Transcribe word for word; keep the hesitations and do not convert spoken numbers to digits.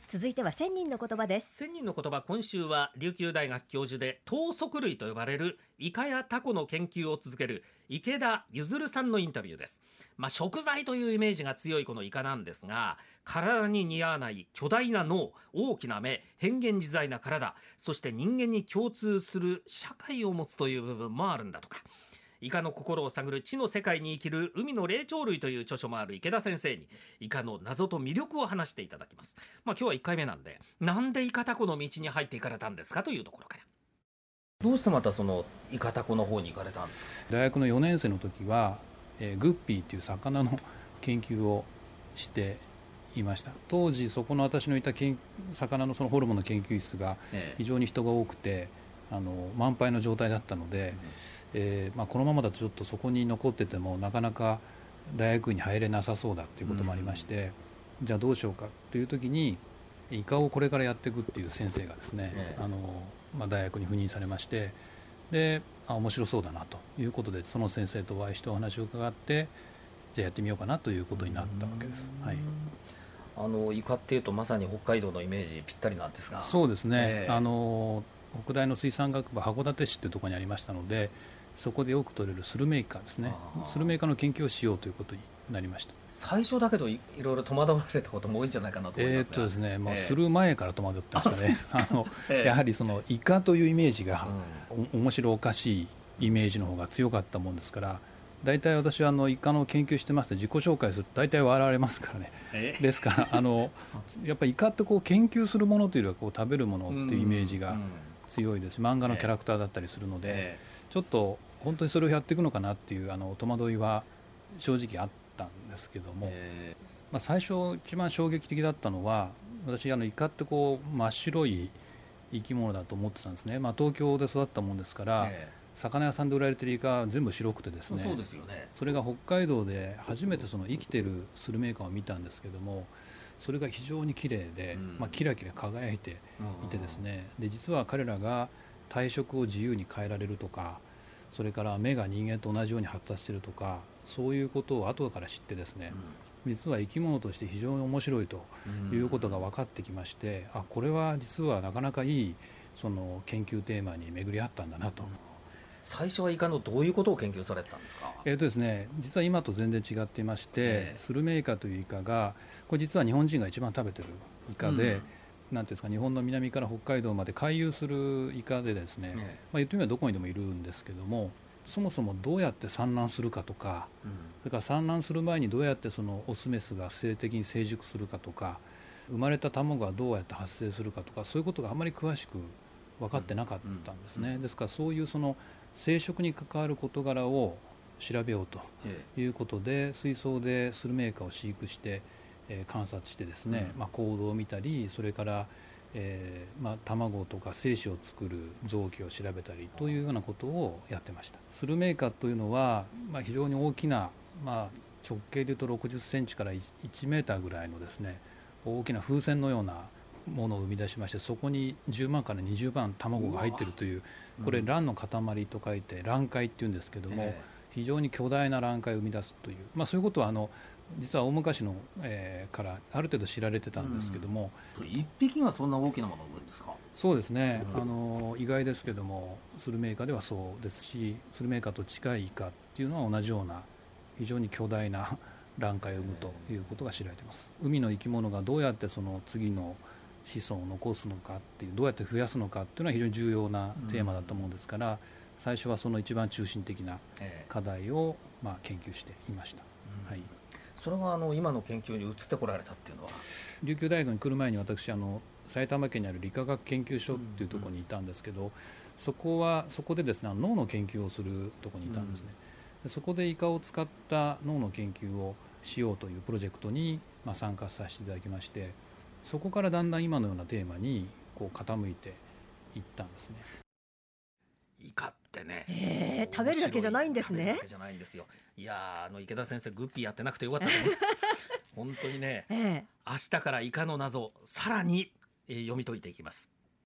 続いては千人の言葉です。 千人の言葉、今週は琉球大学教授で頭足類と呼ばれるイカやタコの研究を続ける池田譲さんのインタビューです。まあ、食材というイメージが強いこのイカなんですが、体に似合わない巨大な脳、大きな目、変幻自在な体、そして人間に共通する社会を持つという部分もあるんだとか。イカの心を探る知の世界に生きる海の霊長類という著書もある池田先生にイカの謎と魅力を話していただきます。まあ、今日はいっかいめなんで、なんでイカタコの道に入っていかれたんですかというところから。どうしてまたそのイカタコの方に行かれたんですか？ 大学のよねん生の時は、えー、グッピーという魚の研究をしていました。当時そこの私のいた研魚のそのホルモンの研究室が非常に人が多くて、あの満杯の状態だったので、うんえーまあ、このままだとちょっとそこに残っててもなかなか大学院に入れなさそうだということもありまして、うん、じゃあどうしようかという時にイカをこれからやっていくっていう先生がですね、ええあのまあ、大学に赴任されまして、であ面白そうだなということでその先生とお会いしてお話を伺って、じゃあやってみようかなということになったわけです、はい、 あのイカっていうとまさに北海道のイメージぴったりなんですが。 そうですね、 ええ、 あの北大の水産学部函館市というところにありましたので、そこでよく取れるスルメイカですね、スルメイカの研究をしようということになりました。 最初だけど い, いろいろ戸惑われたことも多いんじゃないかなと思いますが、 えーっとですね、もうえー、 する前から戸惑ってましたね。あの、えー、やはりそのイカというイメージが、うん、面白おかしいイメージの方が強かったもんですから、大体私はあのイカの研究してますと自己紹介すると大体笑われますからね、えー、ですからあのやっぱりイカってこう研究するものというよりはこう食べるものっていうイメージが強いです。漫画のキャラクターだったりするので、えー、ちょっと本当にそれをやっていくのかなっていうあの戸惑いは正直あったんですけども、えーまあ、最初一番衝撃的だったのは、私あのイカってこう真っ白い生き物だと思ってたんですね、まあ、東京で育ったもんですから、えー、魚屋さんで売られてるイカは全部白くてですね、 そうですよね。 それが北海道で初めてその生きてるスルメイカを見たんですけども、それが非常に綺麗で、うんまあ、キラキラ輝いていてですね、で実は彼らが体色を自由に変えられるとか、それから目が人間と同じように発達しているとか、そういうことを後から知ってですね、うん、実は生き物として非常に面白いということが分かってきまして、うん、あこれは実はなかなかいいその研究テーマに巡り合ったんだなと、うん、 最初はイカのどういうことを研究されてたんですか？ えーとですね、実は今と全然違っていまして、えー、スルメイカというイカがこれ実は日本人が一番食べてるイカで、うんなんていうんですか、日本の南から北海道まで回遊するイカでですね、うんまあ、言ってみればどこにでもいるんですけども、そもそもどうやって産卵するかとか、うん、それから産卵する前にどうやってそのオスメスが性的に成熟するかとか、生まれた卵がどうやって発生するかとか、そういうことがあまり詳しく分かってなかったんですね、うんうん、ですからそういうその生殖に関わる事柄を調べようということで、水槽でスルメイカを飼育して観察してですね、うんまあ、行動を見たり、それから、えーまあ、卵とか精子を作る臓器を調べたりというようなことをやってました。スルメイカというのは、まあ、非常に大きな、まあ、直径でいうとろくじゅっセンチからいちメーターぐらいのですね、大きな風船のようなものを生み出しまして、そこにじゅうまんからにじゅうまん卵が入っているという、これ卵の塊と書いて卵塊っていうんですけども、非常に巨大な卵塊を生み出すという、まあ、そういうことはあの実は大昔の、えー、からある程度知られてたんですけども、 うん、いっぴきがそんな大きなものを産むんですか？ そうですね、うん、あの意外ですけどもスルメイカではそうですし、スルメイカと近いイカっていうのは同じような非常に巨大な卵塊を生むということが知られています。海の生き物がどうやってその次の子孫を残すのかっていう、どうやって増やすのかっていうのは非常に重要なテーマだったものですから、うん、最初はその一番中心的な課題を、まあ、研究していました、うんはい、 それがあの今の研究に移ってこられたっていうのは、 琉球大学に来る前に私あの埼玉県にある理化学研究所っていうところにいたんですけど、うんうん、そこはそこでですね、脳の研究をするところにいたんですね、うん、でそこでイカを使った脳の研究をしようというプロジェクトに、まあ、参加させていただきまして、そこからだんだん今のようなテーマにこう傾いていったんですね。 イカってね、 えー、食べるだけじゃないんですね。 食べるだけじゃないんですよ。いやあの池田先生グッピーやってなくてよかったと思います本当にね、えー、明日からイカの謎さらに、えー、読み解いていきます。